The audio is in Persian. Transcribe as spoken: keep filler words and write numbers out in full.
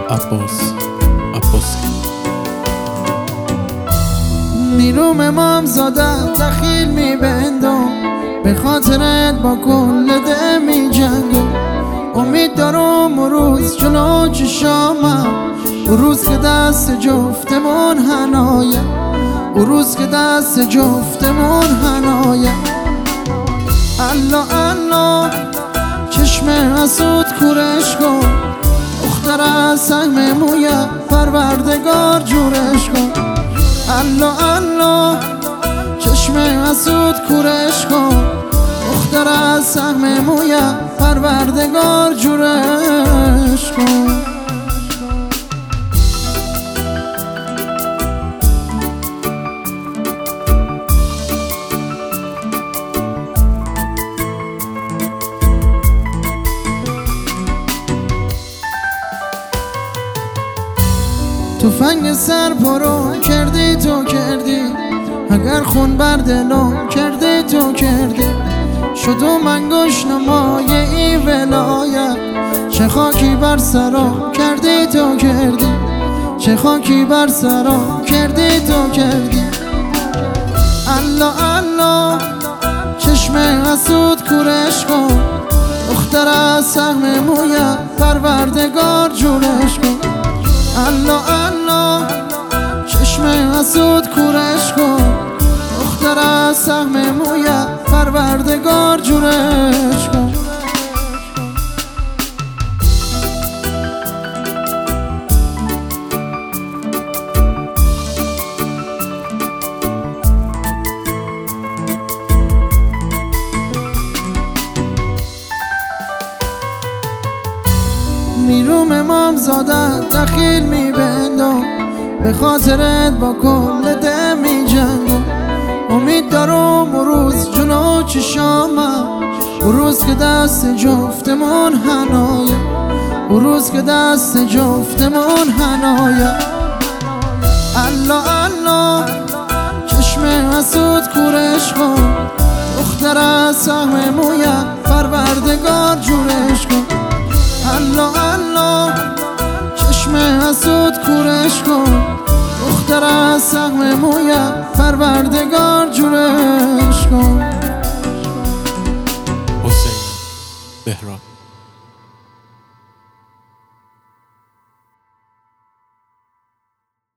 عباس عباسی میروم امام زاده دخیل میبندم، به خاطرت با کل ده می جنگم. امید دارم و روز جلو چشامم، او روز که دست جفتمون هنایه، او روز که دست جفتمون هنایه. الله الله چشم حسود کورش کن، دختر از سهم مویه پروردگار جورش کن. الله الله چشم حسود کورش کن، دختر از سهم مویه پروردگار جورش کن. تفنگ سر پرو کردی تو کردی، اگر خون بر دلم کردی تو کردی. شدم انگشت نمای ای ولایت، چه خاکی بر سرم کردی تو کردی، چه خاکی بر سرم کردی تو کردی. الله الله چشم حسود کورش کن، دختر از سهم مویه پروردگار جورش کن. الله الله چشم حسود کورش کن، دختر از سهم مویه پروردگار جورش کن. میروم امام زاده دخیل میبندم، به خاطرت با کل ده می جنگم. امید دارم و روز جلو چشامم، او روز که دست جفتمون هنایه، او روز که دست جفتمون هنایه. الله الله چشم حسود کورش کن، دختر از سهم مویه پروردگار جورش کن. الله الله چشم حسود کورش کن، دختر از سهم مویه پروردگار